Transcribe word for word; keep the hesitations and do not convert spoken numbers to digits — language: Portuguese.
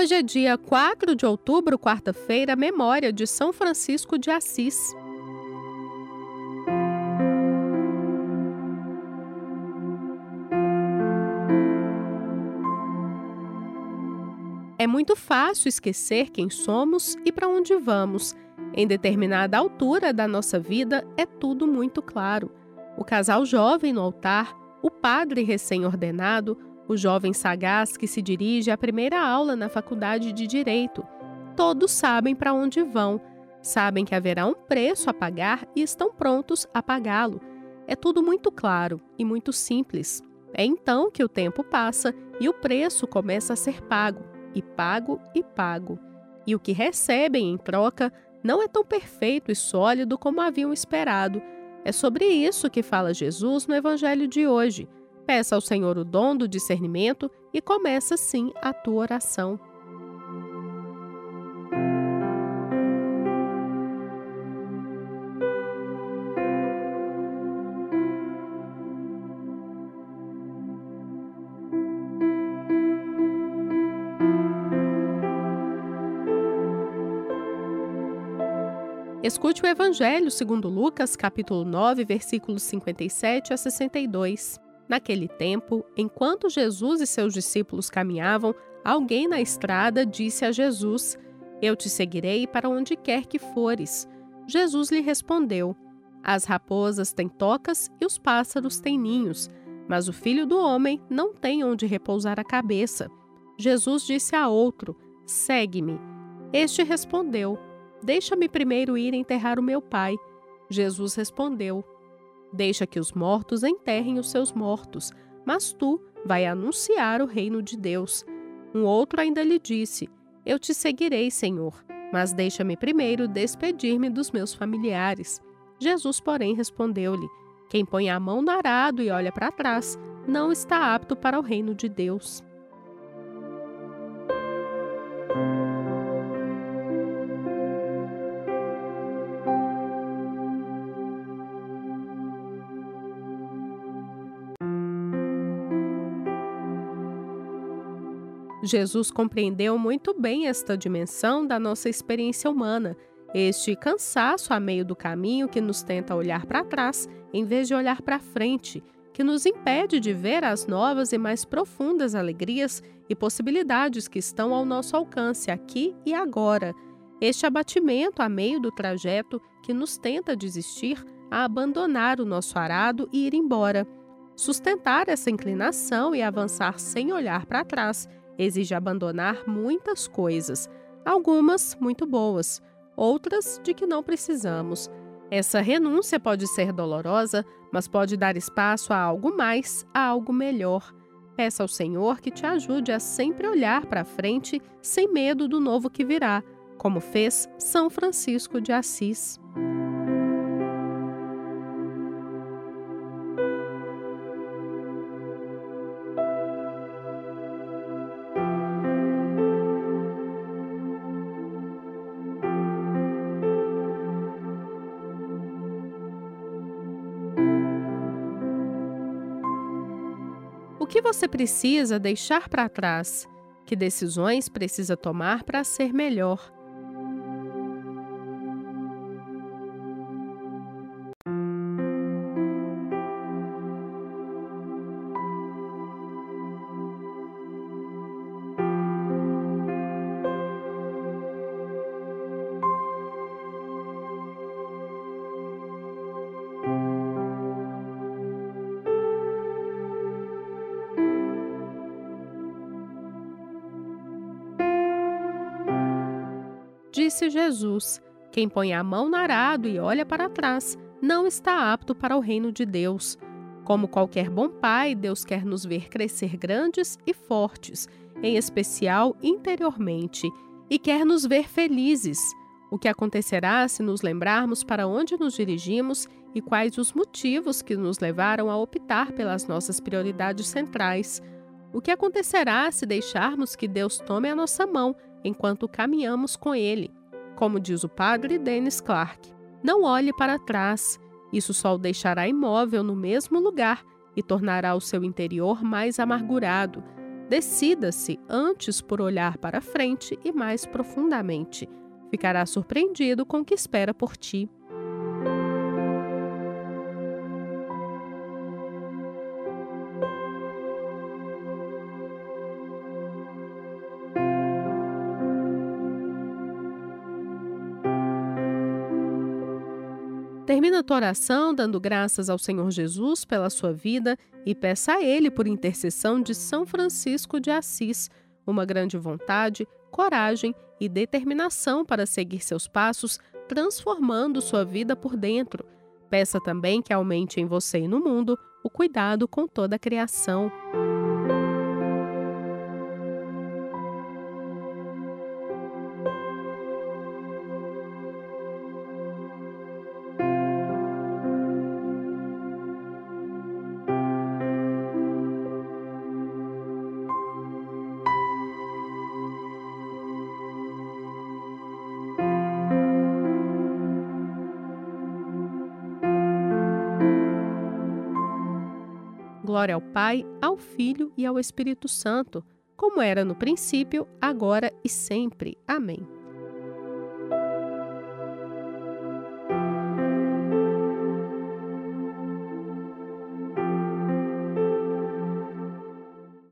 Hoje é dia quatro de outubro, quarta-feira, memória de São Francisco de Assis. É muito fácil esquecer quem somos e para onde vamos. Em determinada altura da nossa vida, é tudo muito claro. O casal jovem no altar, o padre recém-ordenado, o jovem sagaz que se dirige à primeira aula na faculdade de Direito. Todos sabem para onde vão, sabem que haverá um preço a pagar e estão prontos a pagá-lo. É tudo muito claro e muito simples. É então que o tempo passa e o preço começa a ser pago, e pago e pago. E o que recebem em troca não é tão perfeito e sólido como haviam esperado. É sobre isso que fala Jesus no Evangelho de hoje. Peça ao Senhor o dom do discernimento e começa assim a tua oração. Escute o Evangelho segundo Lucas, capítulo nove, versículos cinquenta e sete a sessenta e dois. Naquele tempo, enquanto Jesus e seus discípulos caminhavam, alguém na estrada disse a Jesus: "Eu te seguirei para onde quer que fores." Jesus lhe respondeu: "As raposas têm tocas e os pássaros têm ninhos, mas o Filho do Homem não tem onde repousar a cabeça." Jesus disse a outro: "Segue-me." Este respondeu: "Deixa-me primeiro ir enterrar o meu pai." Jesus respondeu: "Deixa que os mortos enterrem os seus mortos, mas tu vai anunciar o reino de Deus." Um outro ainda lhe disse: "Eu te seguirei, Senhor, mas deixa-me primeiro despedir-me dos meus familiares." Jesus, porém, respondeu-lhe: "Quem põe a mão no arado e olha para trás, não está apto para o reino de Deus." Jesus compreendeu muito bem esta dimensão da nossa experiência humana, este cansaço a meio do caminho que nos tenta olhar para trás em vez de olhar para frente, que nos impede de ver as novas e mais profundas alegrias e possibilidades que estão ao nosso alcance aqui e agora. Este abatimento a meio do trajeto que nos tenta desistir a abandonar o nosso arado e ir embora. Sustentar essa inclinação e avançar sem olhar para trás exige abandonar muitas coisas, algumas muito boas, outras de que não precisamos. Essa renúncia pode ser dolorosa, mas pode dar espaço a algo mais, a algo melhor. Peça ao Senhor que te ajude a sempre olhar para frente sem medo do novo que virá, como fez São Francisco de Assis. O que você precisa deixar para trás? Que decisões precisa tomar para ser melhor? Disse Jesus: "Quem põe a mão no arado e olha para trás, não está apto para o reino de Deus." Como qualquer bom pai, Deus quer nos ver crescer grandes e fortes, em especial interiormente, e quer nos ver felizes. O que acontecerá se nos lembrarmos para onde nos dirigimos e quais os motivos que nos levaram a optar pelas nossas prioridades centrais? O que acontecerá se deixarmos que Deus tome a nossa mão enquanto caminhamos com Ele? Como diz o padre Denis Clark: "Não olhe para trás, isso só o deixará imóvel no mesmo lugar e tornará o seu interior mais amargurado. Decida-se antes por olhar para frente e mais profundamente. Ficará surpreendido com o que espera por ti. Termina a tua oração dando graças ao Senhor Jesus pela sua vida e peça a Ele, por intercessão de São Francisco de Assis, uma grande vontade, coragem e determinação para seguir seus passos, transformando sua vida por dentro. Peça também que aumente em você e no mundo o cuidado com toda a criação. Glória ao Pai, ao Filho e ao Espírito Santo, como era no princípio, agora e sempre. Amém.